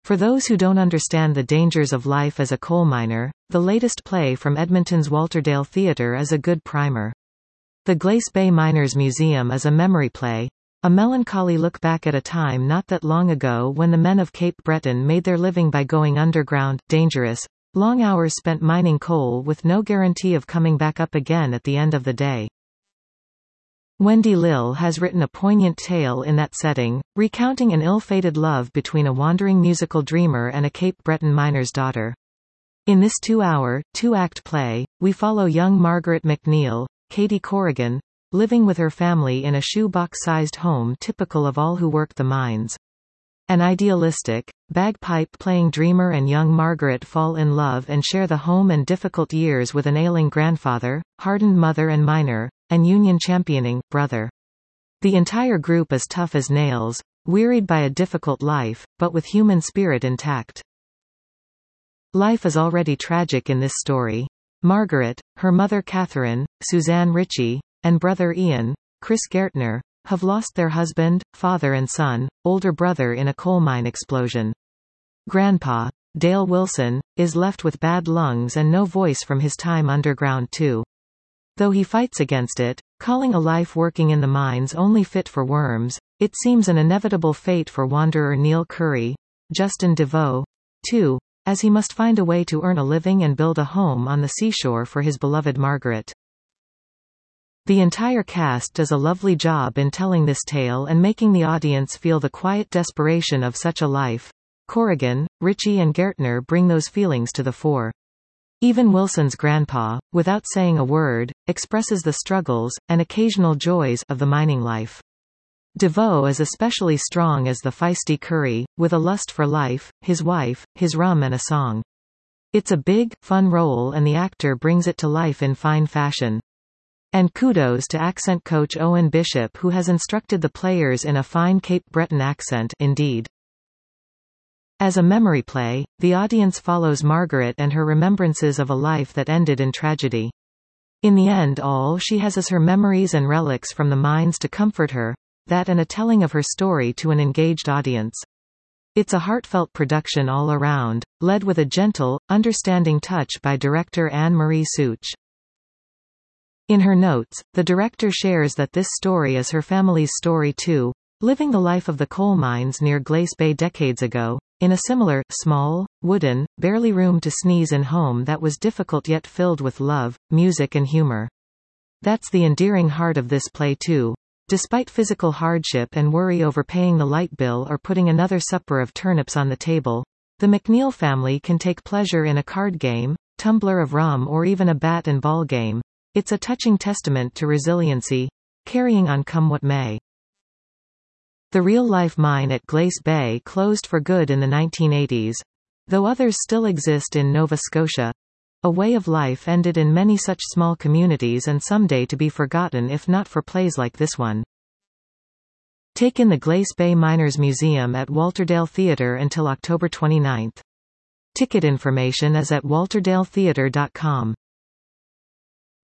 For those who don't understand the dangers of life as a coal miner, the latest play from Edmonton's Walterdale Theatre is a good primer. The Glace Bay Miners Museum is a memory play, a melancholy look back at a time not that long ago when the men of Cape Breton made their living by going underground, dangerous, long hours spent mining coal with no guarantee of coming back up again at the end of the day. Wendy Lill has written a poignant tale in that setting, recounting an ill-fated love between a wandering musical dreamer and a Cape Breton miner's daughter. In this 2-hour, 2-act play, we follow young Margaret McNeil, Katie Corrigan, living with her family in a shoebox-sized home typical of all who work the mines. An idealistic, bagpipe-playing dreamer and young Margaret fall in love and share the home and difficult years with an ailing grandfather, hardened mother and miner, and union-championing brother. The entire group is tough as nails, wearied by a difficult life, but with human spirit intact. Life is already tragic in this story. Margaret, her mother Catherine, Suzanne Ritchie, and brother Ian, Chris Gertner, have lost their husband, father and son, older brother in a coal mine explosion. Grandpa, Dale Wilson, is left with bad lungs and no voice from his time underground too. Though he fights against it, calling a life working in the mines only fit for worms, it seems an inevitable fate for wanderer Neil Curry, Justin DeVoe, too, as he must find a way to earn a living and build a home on the seashore for his beloved Margaret. The entire cast does a lovely job in telling this tale and making the audience feel the quiet desperation of such a life. Corrigan, Ritchie and Gertner bring those feelings to the fore. Even Wilson's grandpa, without saying a word, expresses the struggles, and occasional joys, of the mining life. DeVoe is especially strong as the feisty Curry, with a lust for life, his wife, his rum and a song. It's a big, fun role and the actor brings it to life in fine fashion. And kudos to accent coach Owen Bishop who has instructed the players in a fine Cape Breton accent, indeed. As a memory play, the audience follows Margaret and her remembrances of a life that ended in tragedy. In the end all she has is her memories and relics from the mines to comfort her, that and a telling of her story to an engaged audience. It's a heartfelt production all around, led with a gentle, understanding touch by director Anne-Marie Such. In her notes, the director shares that this story is her family's story too, living the life of the coal mines near Glace Bay decades ago, in a similar, small, wooden, barely room to sneeze in home that was difficult yet filled with love, music and humor. That's the endearing heart of this play too. Despite physical hardship and worry over paying the light bill or putting another supper of turnips on the table, the McNeil family can take pleasure in a card game, tumbler of rum or even a bat and ball game. It's a touching testament to resiliency, carrying on come what may. The real-life mine at Glace Bay closed for good in the 1980s. Though others still exist in Nova Scotia, a way of life ended in many such small communities and someday to be forgotten if not for plays like this one. Take in the Glace Bay Miners Museum at Walterdale Theatre until October 29. Ticket information is at walterdaletheatre.com.